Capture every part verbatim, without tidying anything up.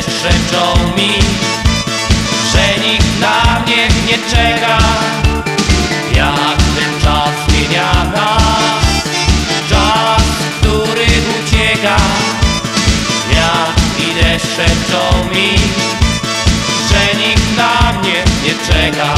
szepczą mi, że nikt na mnie nie czeka. Jak ten czas zmienia nas, czas, który ucieka. Jak i deszcz szepczą mi, że nikt na mnie nie czeka.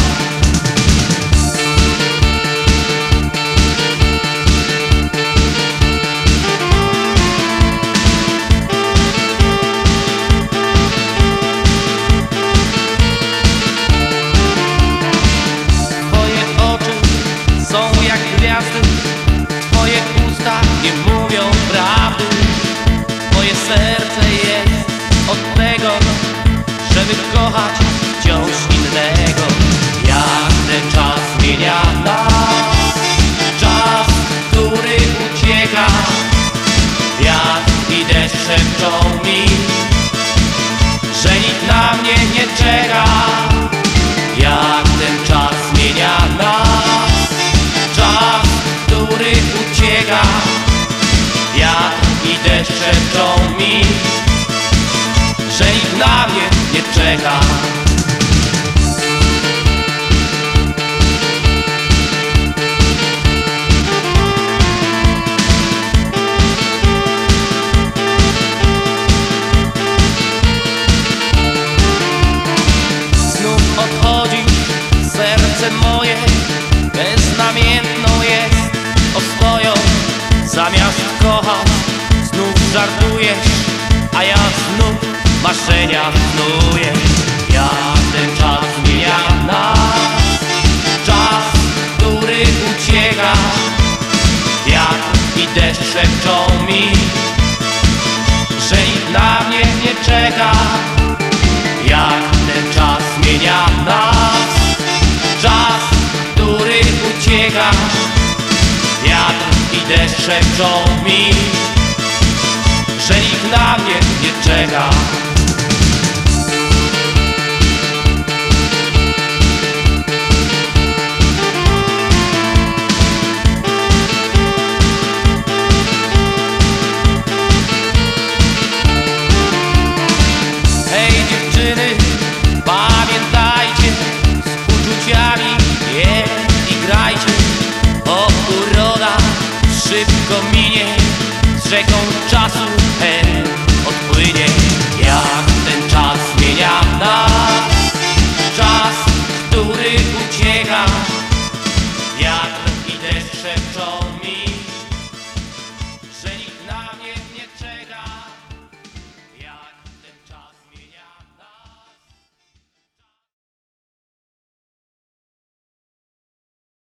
Twoje usta nie mówią prawdy. Moje serce jest od tego, żeby kochać wciąż innego. Jak ten czas zmienia nas, czas, który ucieka. Wiatr i deszcz szepczą mi, że nikt na mnie nie czeka. Jak ten czas zmienia nas, czas, który ucieka. Wiatr i deszcz szepczą mi, że nikt na mnie nie czeka. Znów odchodzisz, serce moje beznamiętną jest ostoją. Zamiast kochać, znów żartujesz, a ja znów marzenia snuję. Jak ten czas zmienia nas, czas, który ucieka. Wiatr i deszcz szepczą mi, że nikt na mnie nie czeka. Jak ten czas zmienia nas, czas, który ucieka. Wiatr i deszcz szepczą mi, że nikt na mnie nie czeka. Hej dziewczyny, pamiętajcie, z uczuciami nie igrajcie. Bo uroda szybko minie, z rzeką czasu